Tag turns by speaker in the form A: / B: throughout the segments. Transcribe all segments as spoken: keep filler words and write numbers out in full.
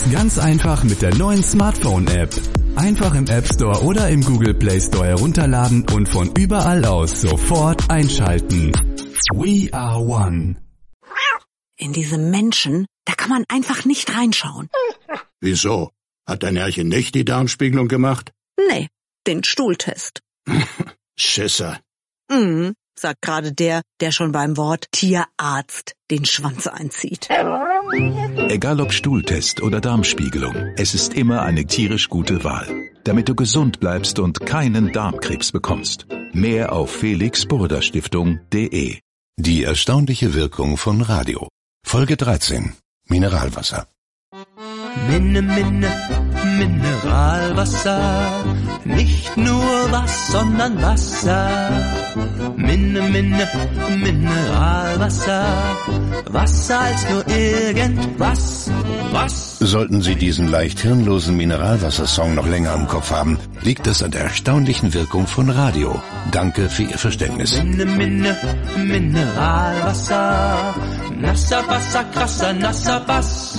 A: Ganz einfach mit der neuen Smartphone-App. Einfach im App Store oder im Google Play Store herunterladen und von überall aus sofort einschalten. We are one.
B: In diese Menschen, da kann man einfach nicht reinschauen.
C: Wieso? Hat dein Herrchen nicht die Darmspiegelung gemacht?
B: Nee, den Stuhltest.
C: Schisser.
B: Mhm, sagt gerade der, der schon beim Wort Tierarzt den Schwanz einzieht.
D: Egal ob Stuhltest oder Darmspiegelung, es ist immer eine tierisch gute Wahl, damit du gesund bleibst und keinen Darmkrebs bekommst. Mehr auf felix burda stiftung punkt de.
E: Die erstaunliche Wirkung von Radio. Folge dreizehn. Mineralwasser.
F: Minne, Minne, Mineralwasser. Nicht nur was, sondern Wasser. Minne, Minne, Mineralwasser. Wasser als nur irgendwas. Was?
E: Sollten Sie diesen leicht hirnlosen Mineralwassersong noch länger im Kopf haben, liegt es an der erstaunlichen Wirkung von Radio. Danke für Ihr Verständnis.
F: Minne, Minne, Mineralwasser. Nasser Wasser, krasser, nasser Bass.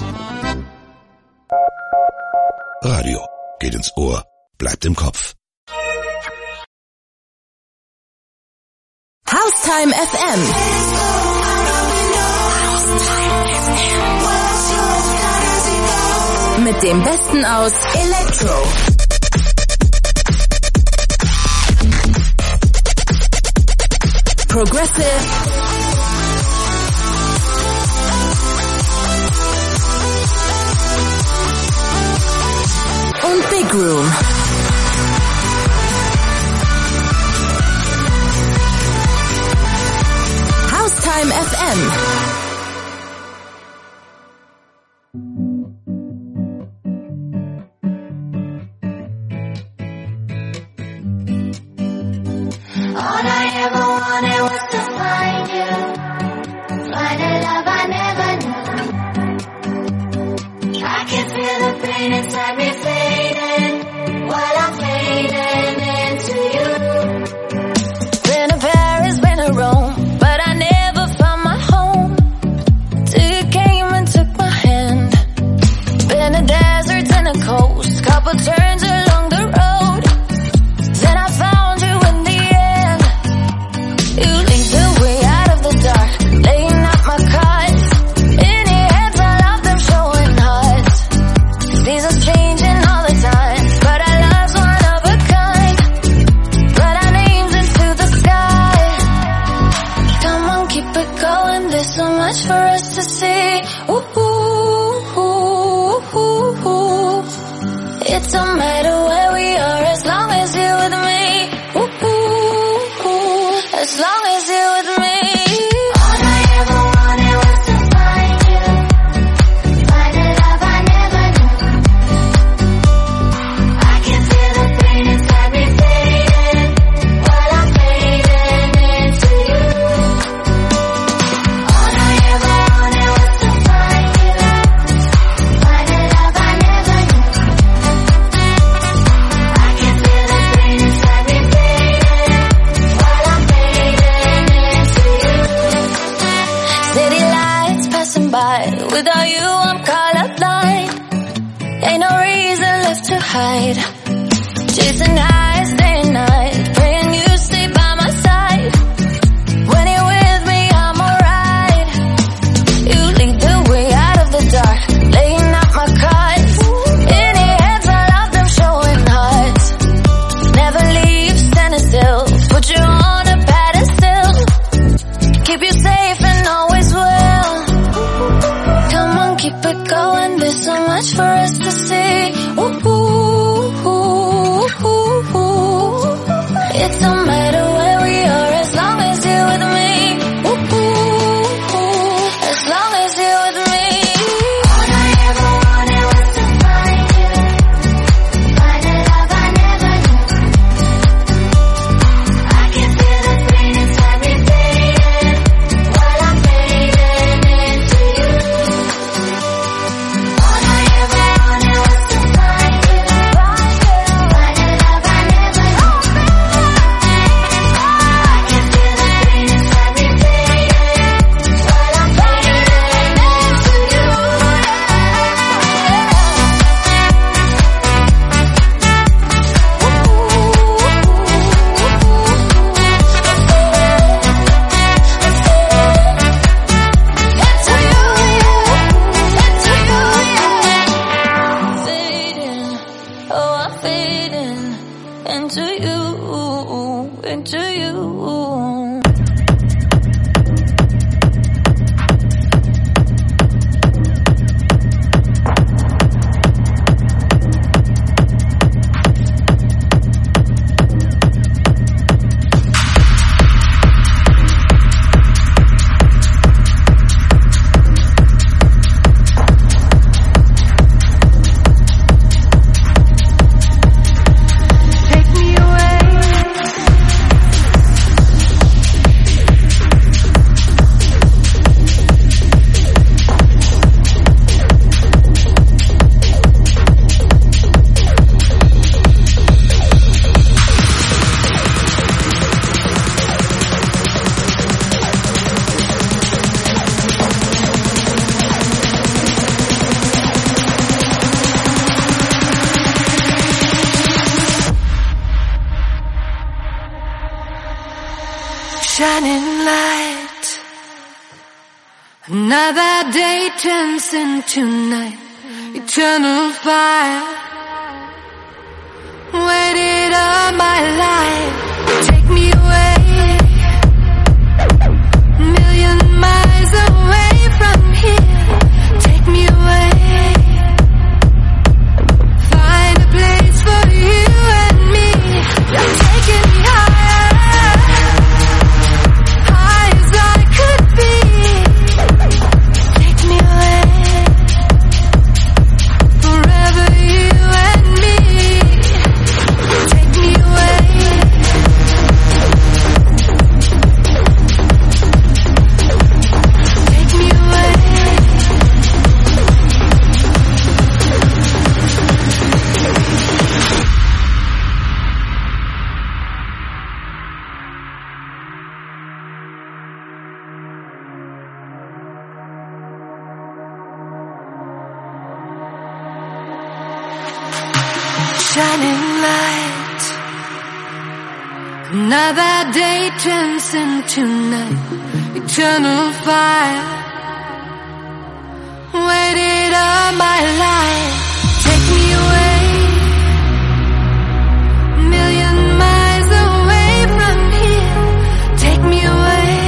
E: Radio geht ins Ohr, bleibt im Kopf.
G: Haustime F M. Mit dem Besten aus Elektro, Progressive und Big Room. Haustime F M.
H: All I ever wanted was to find you, find a love I never knew. I can feel the pain inside me fading, while I'm fading into you.
G: Been to Paris, been to Rome, but I never found my home till you came and took my hand. Been to deserts and a coast, couple turns along the road, then I found you in the end. You lead the way out of the dark, laying out my cards. In your hands, I love them showing hearts. Seasons changing all the time, but our love's one of a kind. Write our names into the sky. Come on, keep it going, there's so much for us to see. Ooh, ooh, ooh, ooh, ooh. It don't matter where we are as long as you're with me. Ooh, ooh, ooh. As long as you're with me.
H: All I ever wanted was to find you, find a love I never knew. I can feel the pain inside me fading, while I'm fading into you. All I ever wanted was to find you, find a love I never knew. I can feel the pain inside me fading, while I'm fading into you.
G: City lights passing by, without you I'm colorblind. Ain't no reason left to hide. Chasing highs day and night, praying you stay by my side. When you're with me I'm alright. You lead the way out of the dark, laying out my cards. In your hands I love them showing hearts. Never leave standing still, put you on a pedestal. Keep you safe and always will. Come on, keep it going, there's so much for us to see. Ooh, ooh, ooh, ooh, ooh. It don't matter where we are as long as you're with me. Ooh, ooh, ooh. As long as you're with me.
H: All I ever wanted was to find you, find a love I never knew. I can feel the pain inside me fading, while I'm fading into you. All I ever wanted was to find you, find a love I never knew.
G: something to you.
I: Shining light. Another day turns into night. Eternal fire. Waited all my life. Take me away. A million miles away from here. Take me away. Find a place for you and me. You're taking me higher. Shining light. Another day turns into night. Eternal fire. Waited all my life. Take me away. A million miles away from here. Take me away.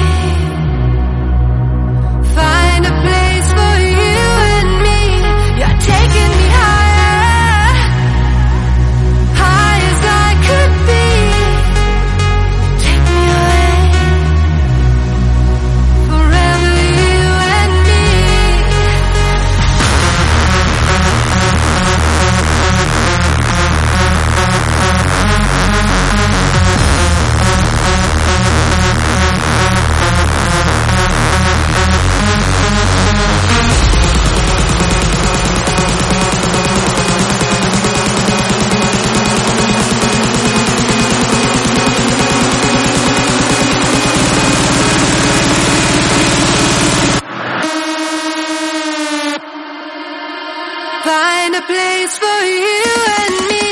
I: Find a place for you and me. You're taking me higher. Find a place for you and me.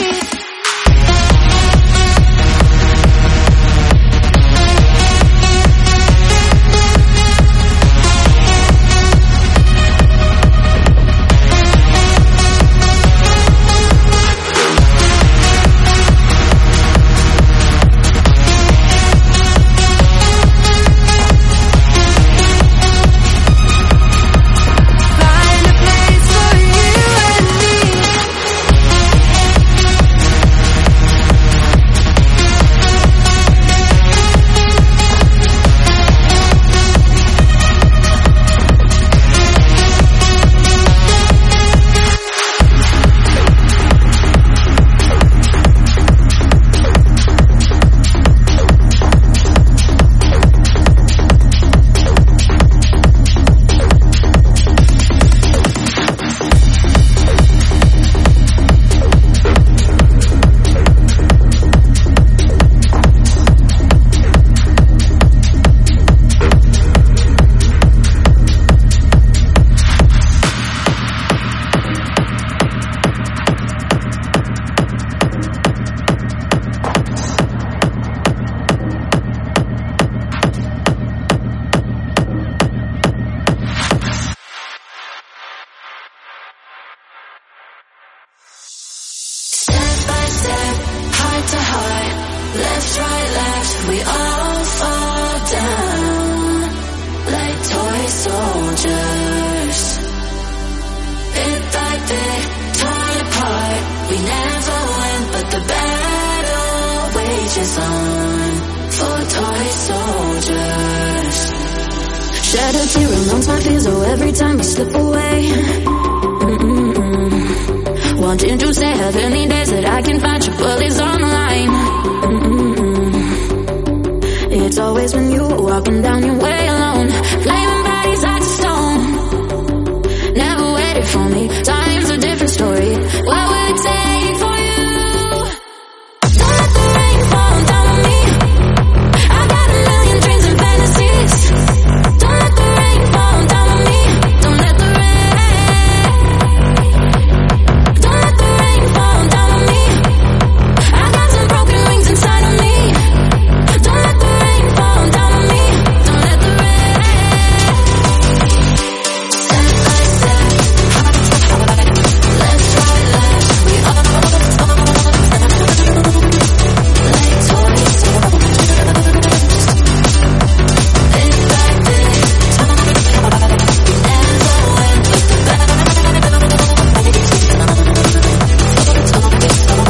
I: Step by step, heart to heart, left, right, left.
G: last, we all fall down like toy soldiers. Bit by bit, torn apart, we never win, but the battle wages on for toy soldiers. Shattered tear amounts my fears, oh every time we slip away. Mm-mm-mm. Wanting to say have any days that I can find your bullets on the line. Mm-mm-mm. It's always when you were walking down your way alone, flaming bodies like stone. Never waited for me, time's a different story. What would it take for you? Don't let the rain fall down on me. I got a million dreams and fantasies. Don't let the rain fall down on me. Don't let the rain. Don't let the rain fall down on me. I got some broken wings inside of me. Don't let the rain fall down on me. Don't let the rain. Step by step, let's ride left. We all fall down like toy soldiers. Bit by bit, torn apart, we never win, but the battle wages on for toy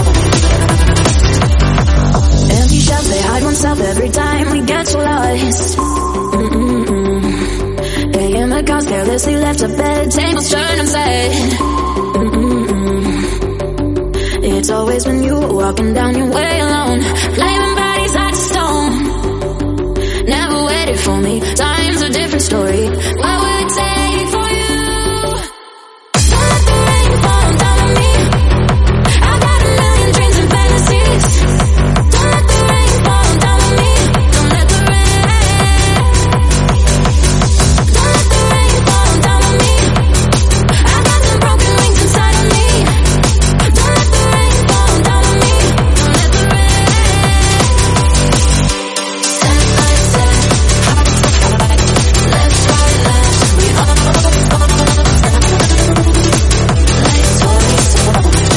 G: soldiers. Empty shells, they hide oneself every time we get so lost. Mm-mm-mm. A M accounts carelessly left a bed, tables turn and said. Mm-mm-mm. It's always when you were walking down your way alone, flaming bodies like stone. Never waited for me, time's a different story. What would it take for you? Don't let the rain fall down on me. I got a million dreams and fantasies. Don't let the rain fall down on me. Don't let the rain. Don't let the rain fall down on me. I got some broken wings inside of me. Don't let the rain fall down on me. Don't let the rain. Step by step, let's ride left. We all fall down like toy soldiers.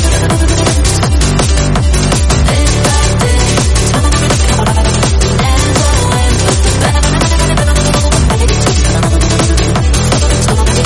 G: Bit by bit, torn apart, never win, but the battle wages on for toy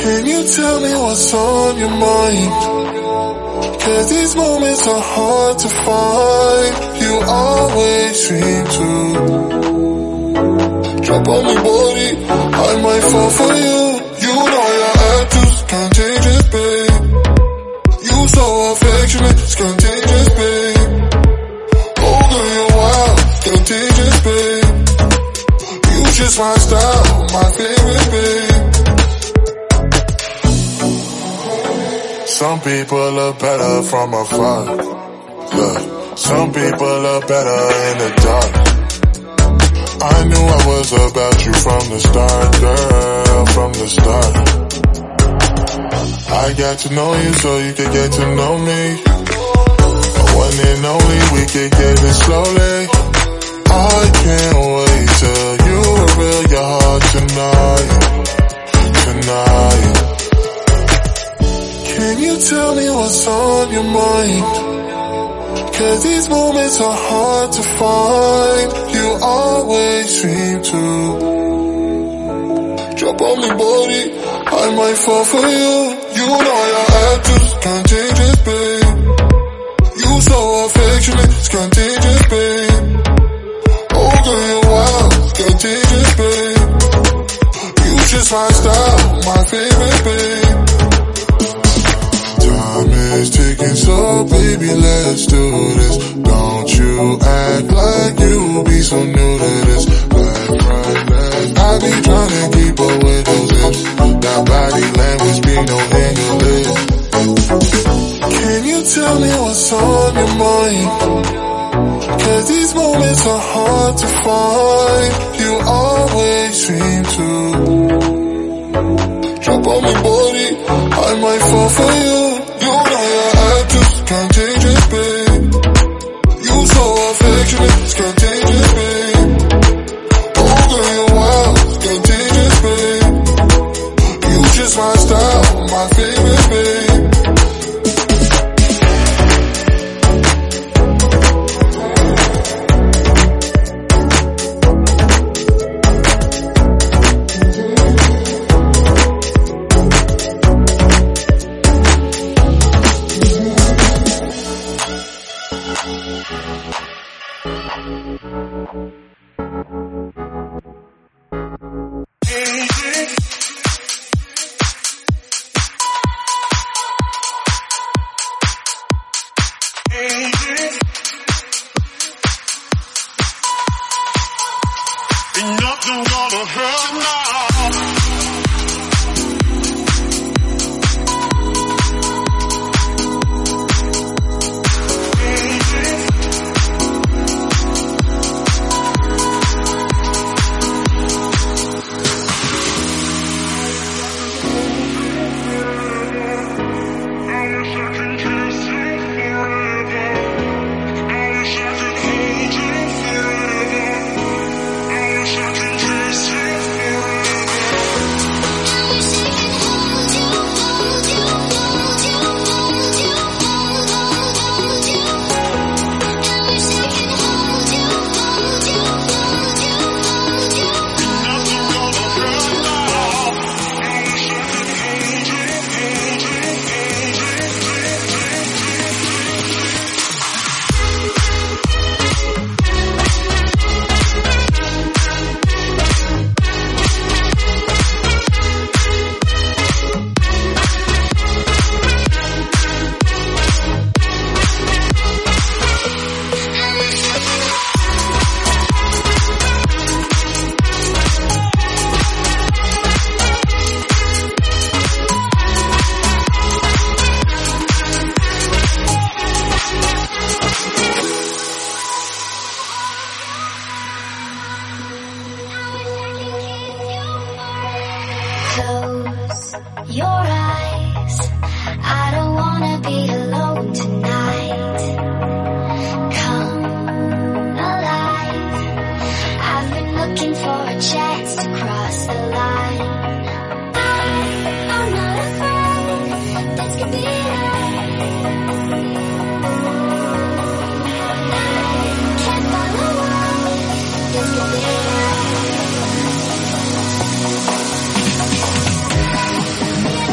J: Can you tell me what's on your mind? Cause these moments are hard to find. You always seem to drop on me, body. I might fall for you. You know your attitude's contagious, babe. You so affectionate, it's contagious, babe. Oh girl, you're wild, contagious, babe. You just my style, my favorite, babe. Some people look better from afar. Look, some people look better in the dark. I knew I was about you from the start, girl, from the start. I got to know you so you could get to know me. One and only, we could get it slowly. I can't wait till you reveal your heart tonight, tonight. Can you tell me what's on your mind? Cause these moments are hard to find. You always seem to drop on me, body. I might fall for you. You know your attitude's contagious, babe. You so affectionate, it's contagious, babe. Oh girl, you're wild, contagious, babe. You just my style, my favorite, babe. Time is ticking, so baby, let's do this. Don't you act like you be so new to this. Left, right, left. I be trying to keep up with those hips. That body language be no English. Can you tell me what's on your mind? Cause these moments are hard to find. You always seem to drop on me, body. I might fall for you. You know your attitude's contagious, babe. You so affectionate, it's contagious, babe. Oh girl, you're wild, it's contagious, babe. You just my style, my favorite, babe.
H: Yeah.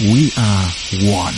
K: We are one.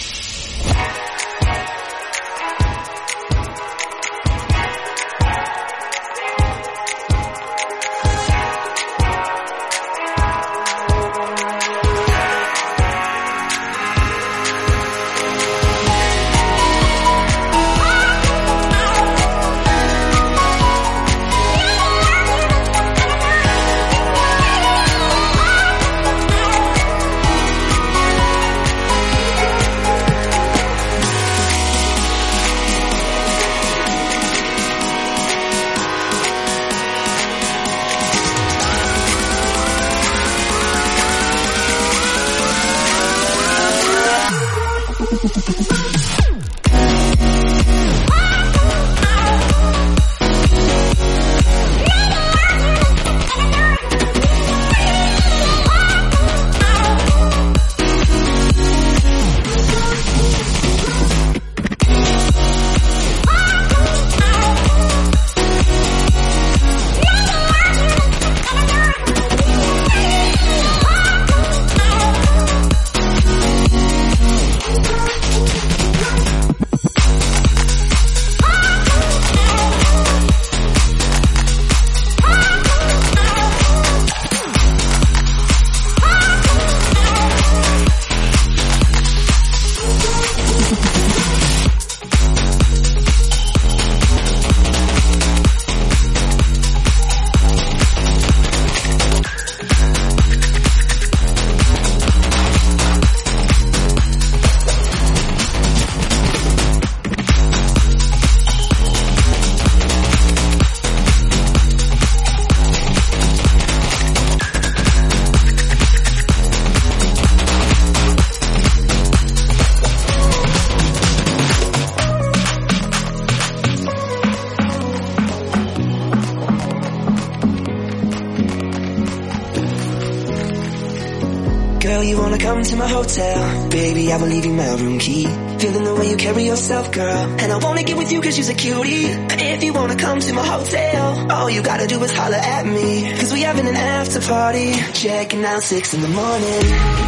L: Girl, you wanna come to my hotel? Baby, I will leave you my room key. Feeling the way you carry yourself, girl. And I wanna get with you cause you're a cutie. If you wanna come to my hotel, all you gotta do is holler at me. Cause we having an after party. Checking out six in the morning.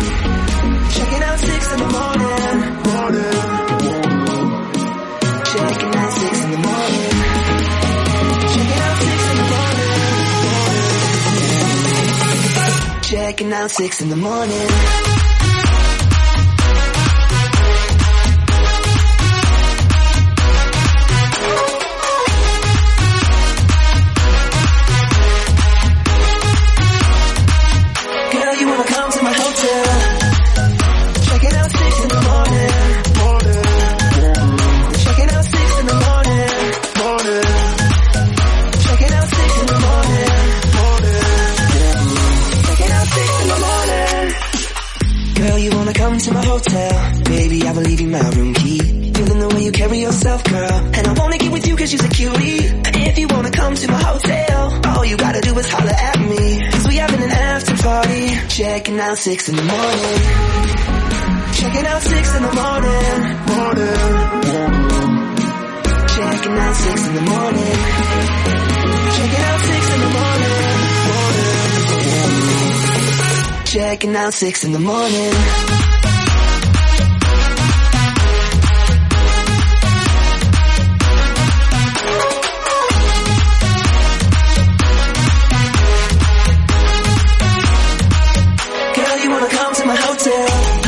L: Checking out six in the morning. Morning. Checking out six in the morning. Checking out six in the morning. Checking out six in the morning. Girl, you wanna come to my hotel? Checking out six in the morning. Morning. Checking out six in the morning. Morning. Checking out six in the morning. Morning. Checking out six in the morning. Girl, you wanna come to my hotel? Baby, I will leave you my room key. Feeling the way you carry yourself, girl. And I wanna get with you cause you're a cutie. If you wanna come to my hotel, all you gotta do is holler at me. Cause we having an after party. Checking out six in the morning. Checking out six in the morning. Morning. Checking out six in the morning. Checking out six in the morning. Morning. Checking out six in the morning. Girl, you wanna come to my hotel?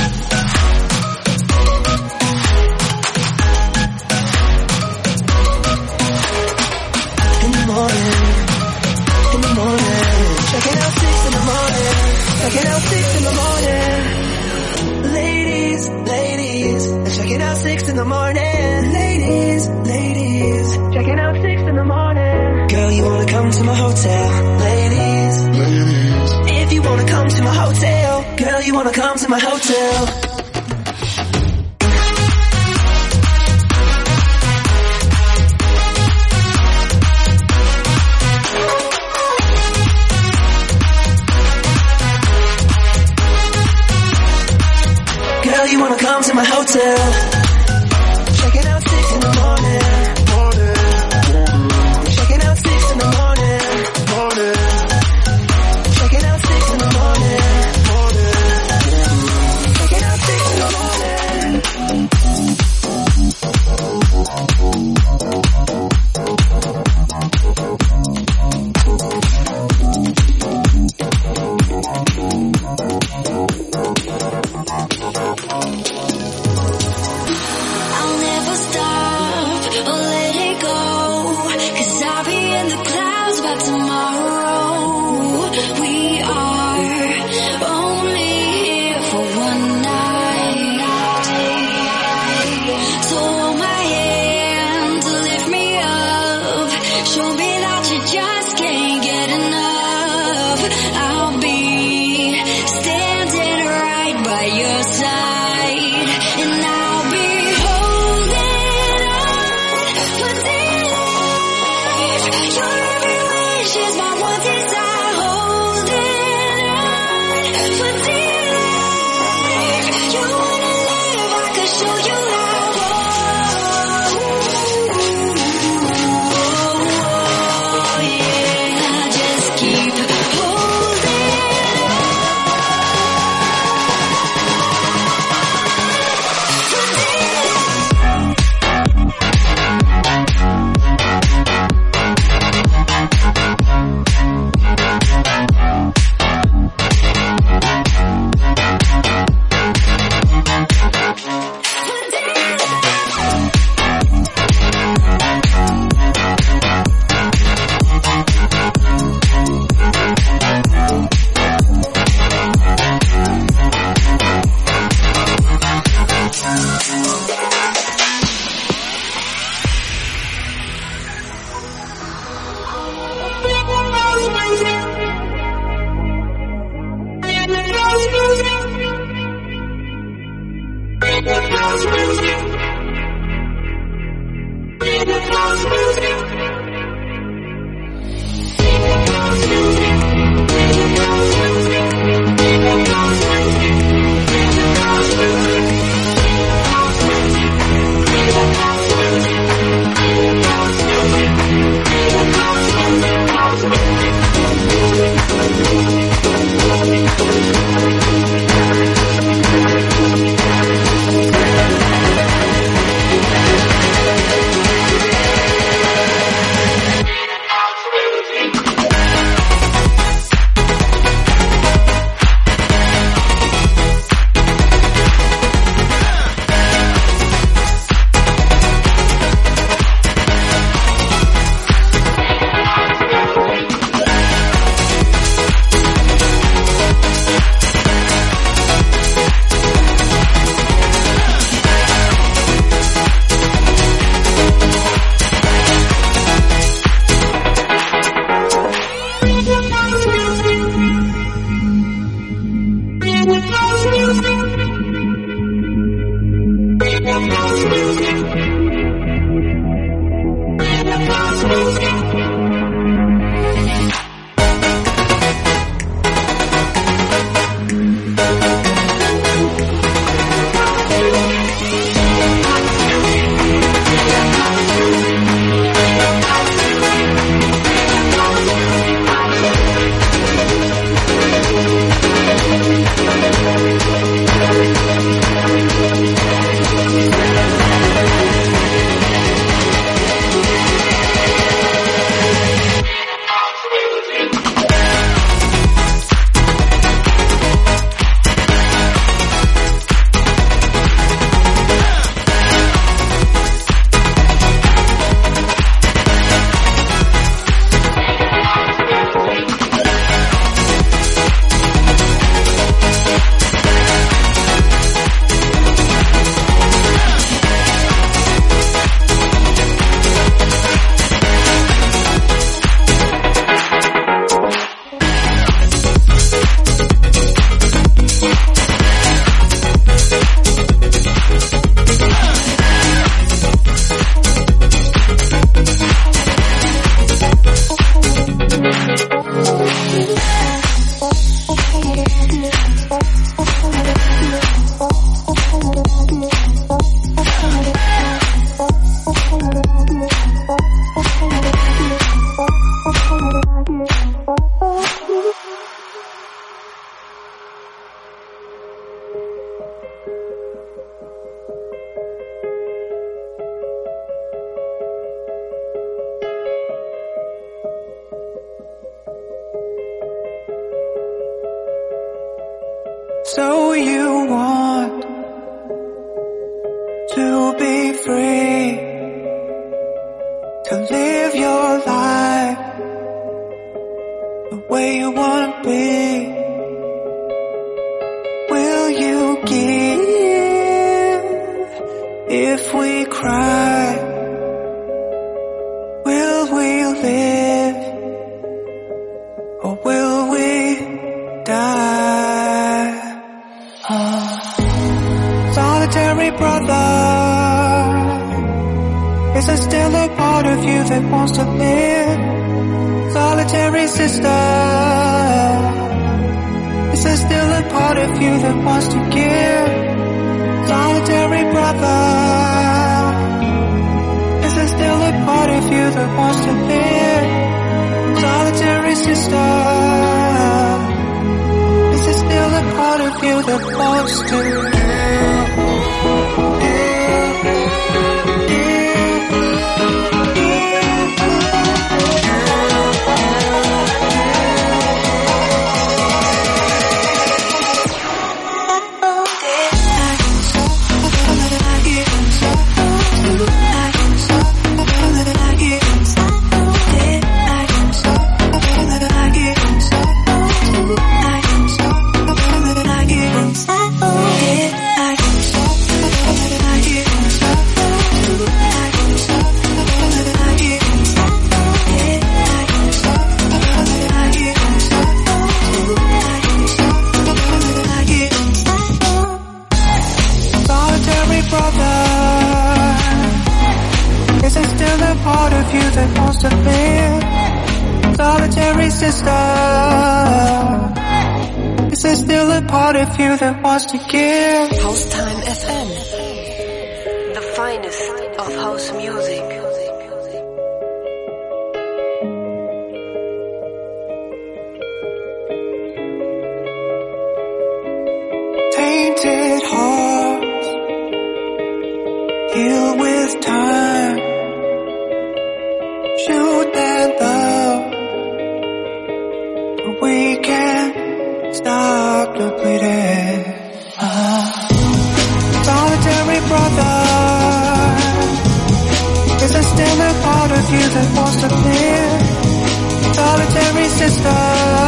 L: In the morning, in the morning, checking out six in the morning, checking out six in the morning. Ladies, ladies, checking out six in the morning. Ladies, ladies, checking out six in the morning. Girl, you wanna come to my hotel? Ladies, ladies, if you wanna come to my hotel, girl, you wanna come to my hotel. Girl, you wanna come to my hotel? Checking out six in the morning. Morning. Checking out six in the morning. Morning. Checking out six in the morning. Morning. Checking out
G: I'll be standing right by your side, and I'll be holding on for dear life. Your every wish is my one desire, holding on for dear life. You wanna live, I could show you how.
L: So you want to be free, to live your life the way you want to be. Will you give if we cry? Will we live, or will we
K: Solitary brother, is there still a part of you that wants to live? Solitary sister, is there still a part of you that wants to give? Solitary brother, is there still a part of you that wants to live? Solitary sister, is there still a part of you that wants to live? If you that wants to give
M: House Time F M, the finest of house music.
K: Tainted hearts heal with time. Shoot and love, but we can't stop the bleeding. Uh, solitary brother, is there still a part of you that wants to live? Solitary sister,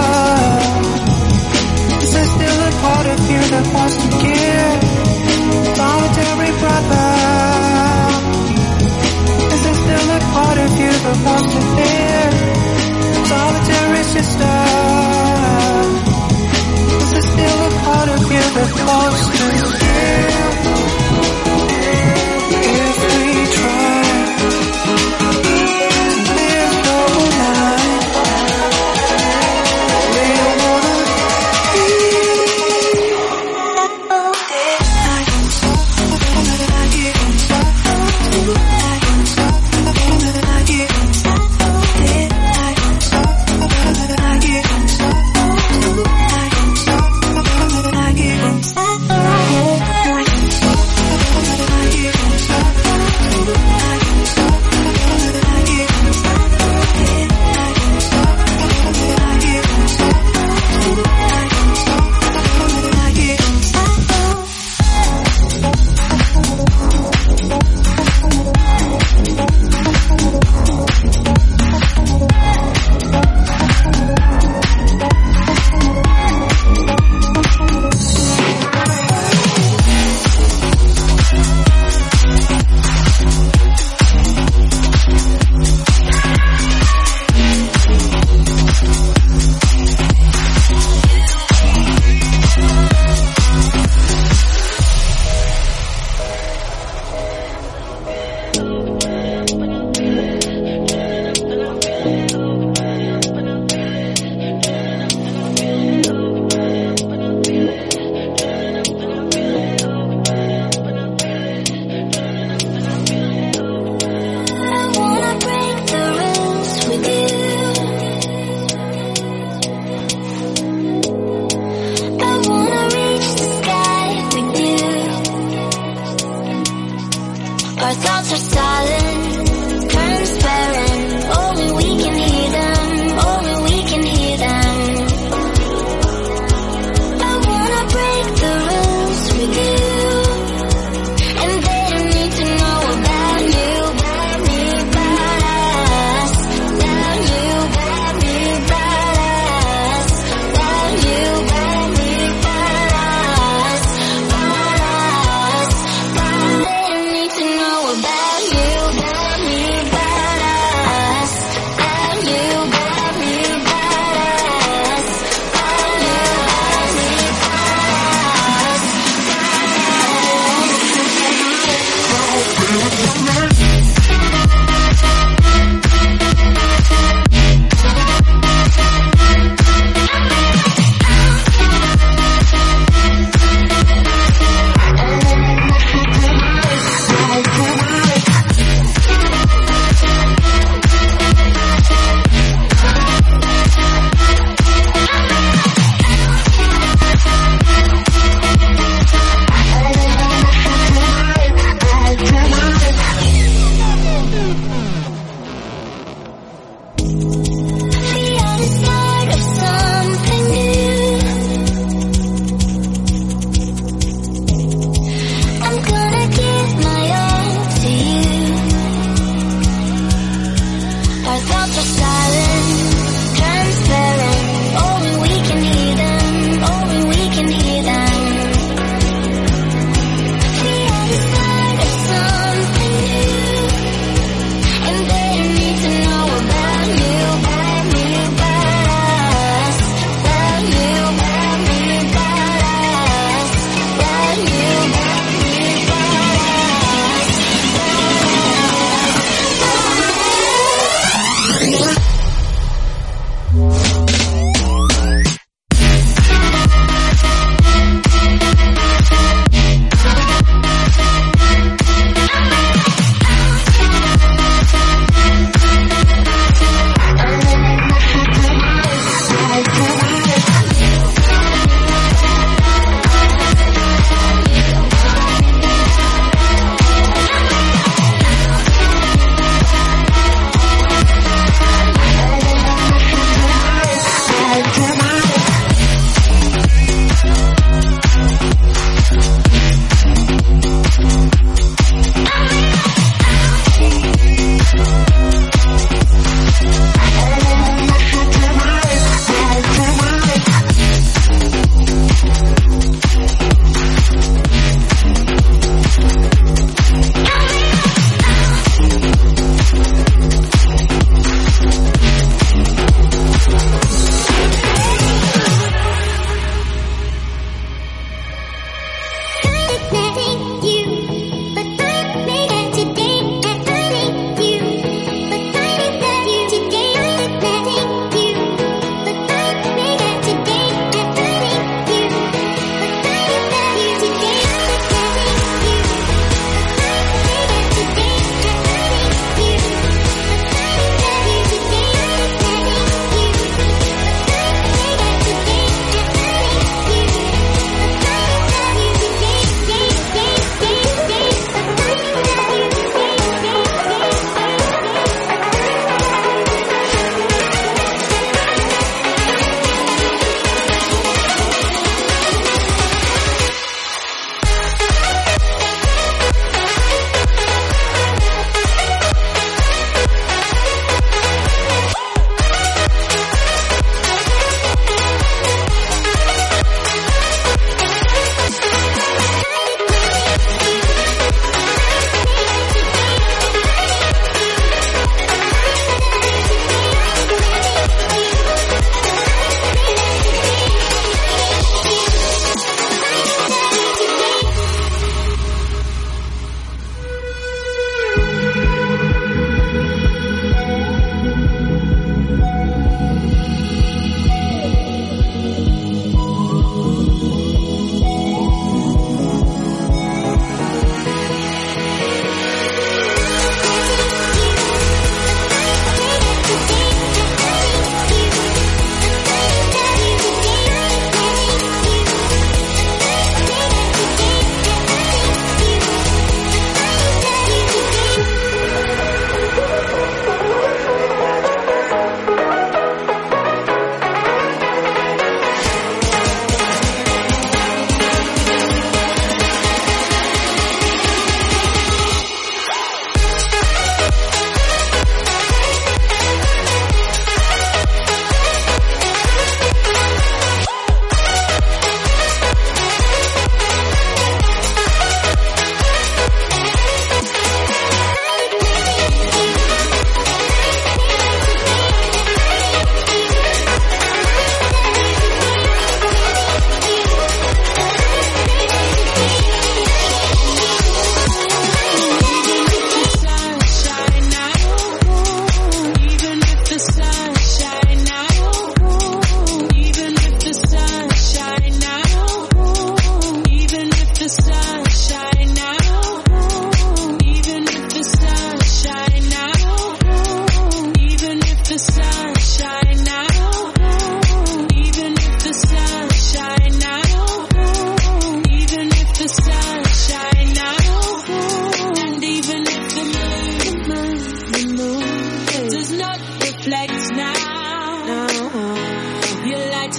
K: is there still a part of you that wants to give? Solitary brother, is there still a part of you that wants to live? Solitary sister, there's still a part of you that wants to give. If we try, there's no line.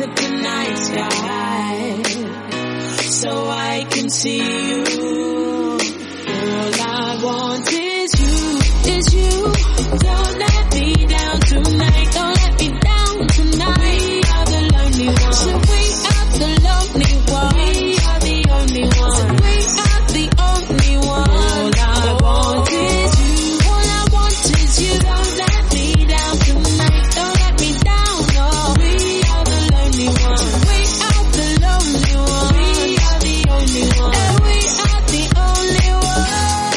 N: up the night sky so I can see you. All I want is you, is you. Don't let me down tonight, don't let me down tonight. We are the lonely ones. So we are the lonely ones. We are the only ones. So we are the only ones. All I want is you. All I want is you. Don't let me down tonight, don't let me down. No, we are the lonely ones. So we are the lonely ones. We are the only ones. And we are the only ones.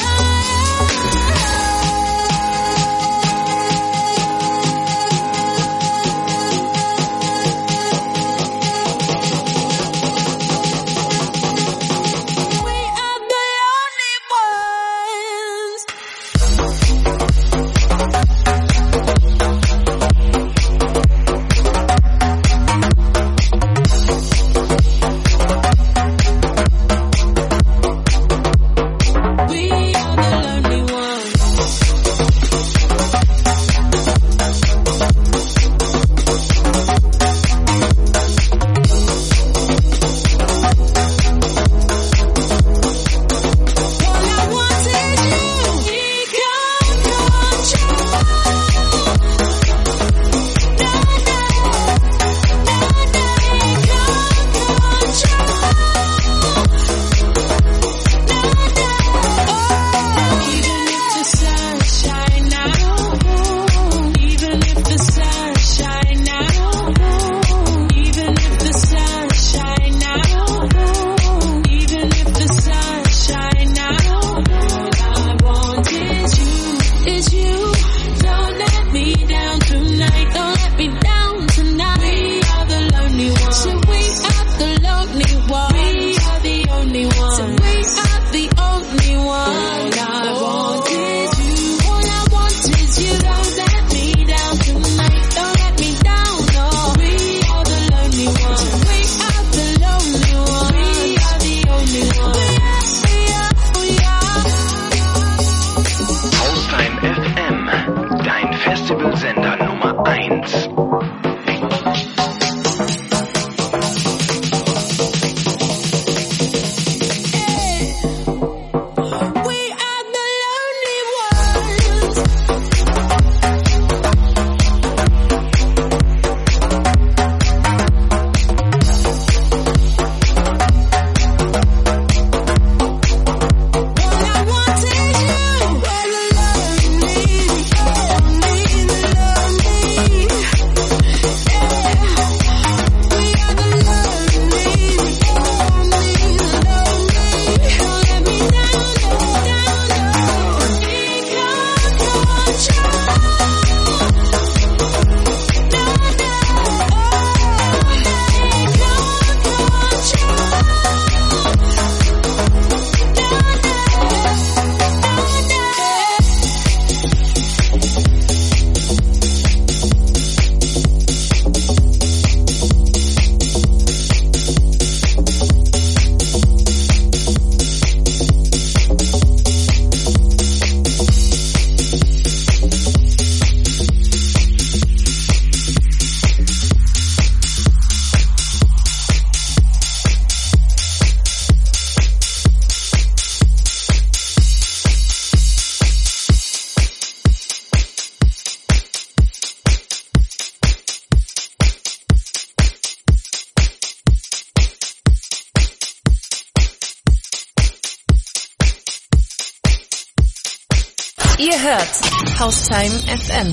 O: Ihr hört Haustime F M.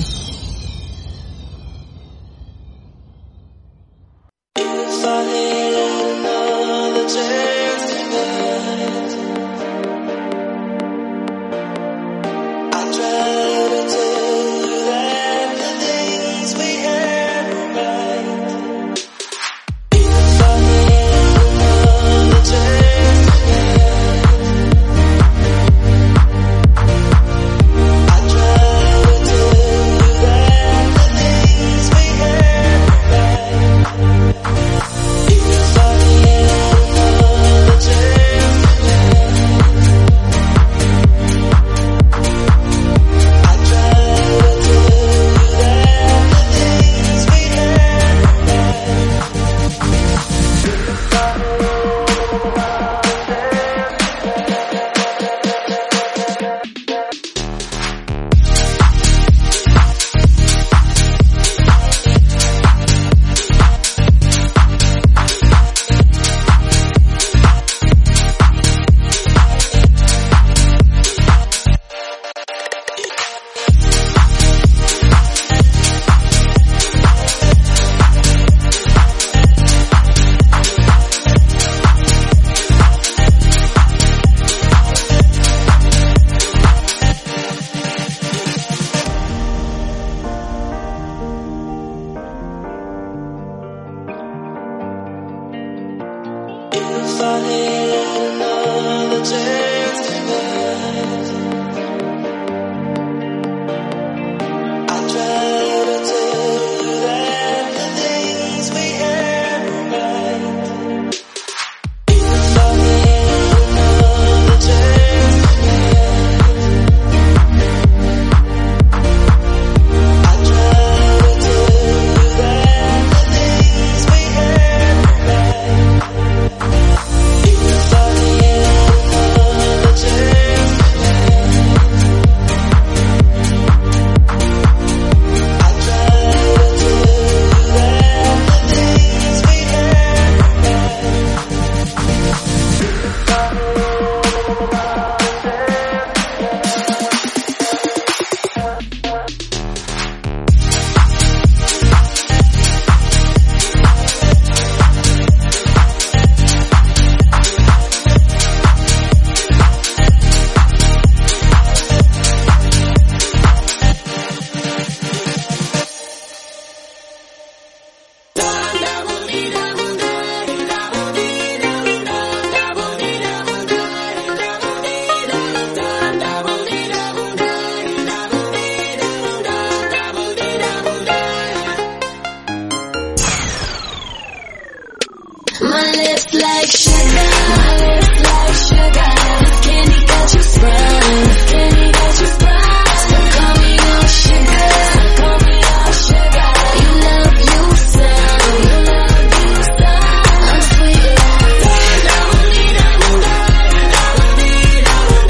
N: If I
L: If I had another chance tonight, I'd try to tell you that the things we had were right. If I had another chance tonight, I'd try to tell you that the things we had were right. If I had another chance tonight, I'd try to tell you that the things we had were right. My lips like sugar, my lips like sugar. This candy got you sprung, this candy got you sprung. So call me your sugar, call me your sugar. You love you some, you love you some. I'm sweet like I'm sweet like I'm sweet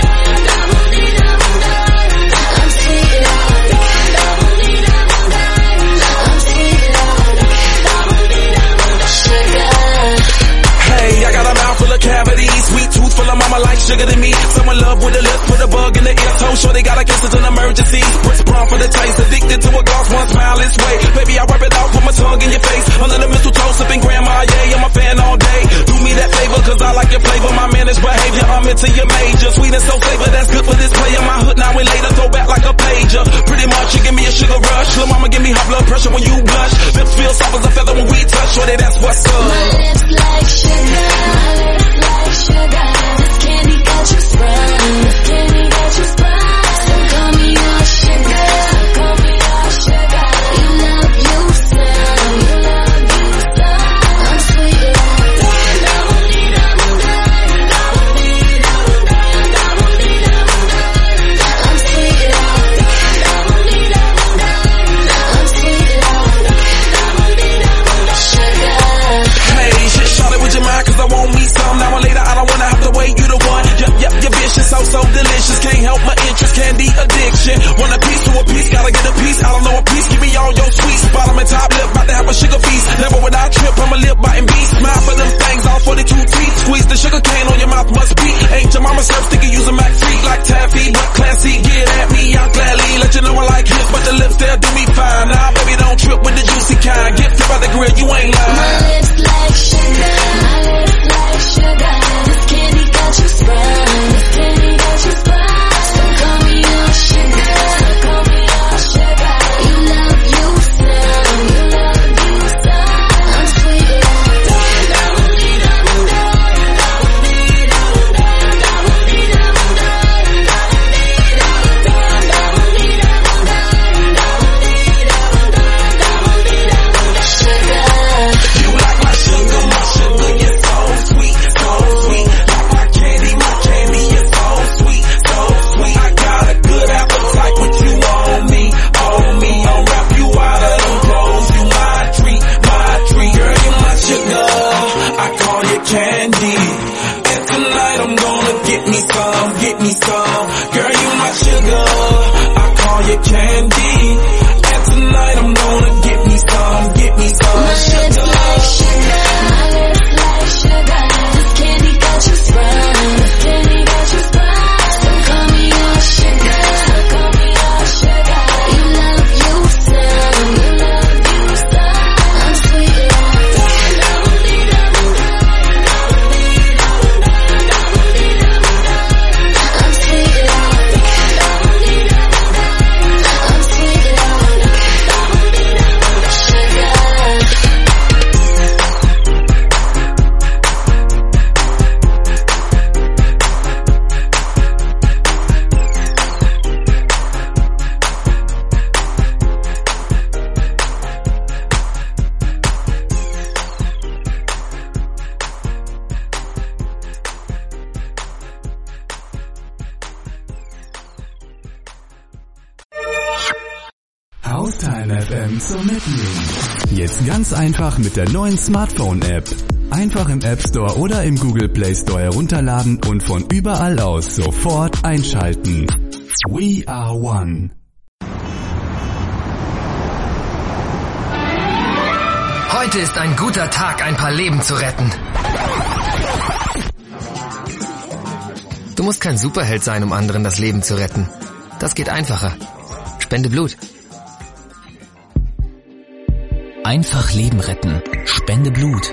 L: like sugar.
P: Hey, I got a mouth full of cavities, sweet tooth full of mama like sugar to me. Someone love with a lip, put a bug in the ear, toe sure they got a guess it's an emergency. Brits prompt for the taste, addicted to a gloss, one smile is way. Baby, I wipe it out, put my tongue in your face. Under the mistletoe, sipping grandma, yeah, I'm a fan all day. Do me that favor, cause I like your flavor, my managed behavior, I'm into your major. Sweet and so flavor, that's good for this player. My hood now and later, throw back like a pager. Pretty much, you give me a sugar rush. Lil' mama give me high blood pressure when you blush. Lips feel soft as a feather when we touch, shorty, that's what's up.
G: My lips like sugar, my lips like sugar. This candy got you sprung, this candy got you sprung. So call me your sugar, call me your sugar. You love you some, you love you some. I'm sweet like I'm sweet like I'm sweet like sugar.
P: Hey, shit, shot it with your mind, cause I want me some. Now or later, I don't wanna have to wait, you the one. Yep, yep, you're vicious, so, so delicious. Can't help my interest, candy addiction. Want a piece to a piece, gotta get a piece. I don't know a piece, give me all your sweets. Bottom and top lip, about to have a sugar feast. Never would I trip, I'm a lip biting beast. Smile for them things, all forty-two teeth. Squeeze the sugar cane on your mouth, must be. Ain't your mama serve sticky, use a Mac free like taffy. But classy, get at me, I'll gladly let you know I like hips. But the lips, they'll do me fine. Nah, baby, don't trip with the juicy kind. Get flip out the grill, you ain't lying.
G: My lips like sugar, my lips like sugar. This candy got you sprung, this candy got you sprung. So call me your sugar, call me your sugar. You love you some, you love you some. I'm sweet like I'm sweet like sugar.
P: You
A: F M zum Mitnehmen. Jetzt ganz einfach mit der neuen Smartphone-App. Einfach im App Store oder im Google Play Store herunterladen und von überall aus sofort einschalten. We are one.
Q: Heute ist ein guter Tag, ein paar Leben zu retten. Du musst kein Superheld sein, um anderen das Leben zu retten. Das geht einfacher. Spende Blut.
R: Einfach Leben retten. Spende Blut.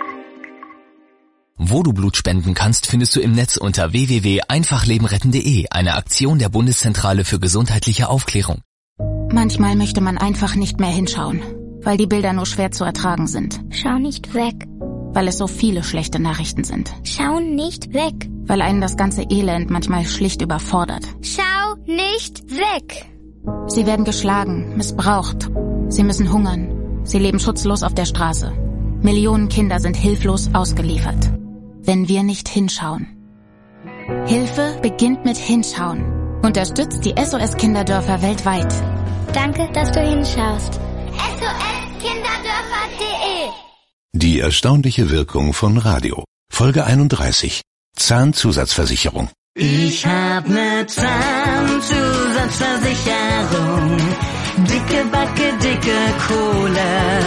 R: Wo du Blut spenden kannst, findest du im Netz unter w w w punkt einfach leben retten punkt de, eine Aktion der Bundeszentrale für gesundheitliche Aufklärung.
S: Manchmal möchte man einfach nicht mehr hinschauen, weil die Bilder nur schwer zu ertragen sind.
H: Schau nicht weg.
S: Weil es so viele schlechte Nachrichten sind.
H: Schau nicht weg.
S: Weil einen das ganze Elend manchmal schlicht überfordert.
H: Schau nicht weg.
S: Sie werden geschlagen, missbraucht. Sie müssen hungern. Sie leben schutzlos auf der Straße. Millionen Kinder sind hilflos ausgeliefert. Wenn wir nicht hinschauen. Hilfe beginnt mit Hinschauen. Unterstützt die S O S-Kinderdörfer weltweit.
H: Danke, dass du hinschaust. S O S Kinderdörfer punkt de.
E: Die erstaunliche Wirkung von Radio. Folge einunddreißig. Zahnzusatzversicherung.
T: Ich hab ne Zahnzusatzversicherung. Dicke Backe, dicke Kohle.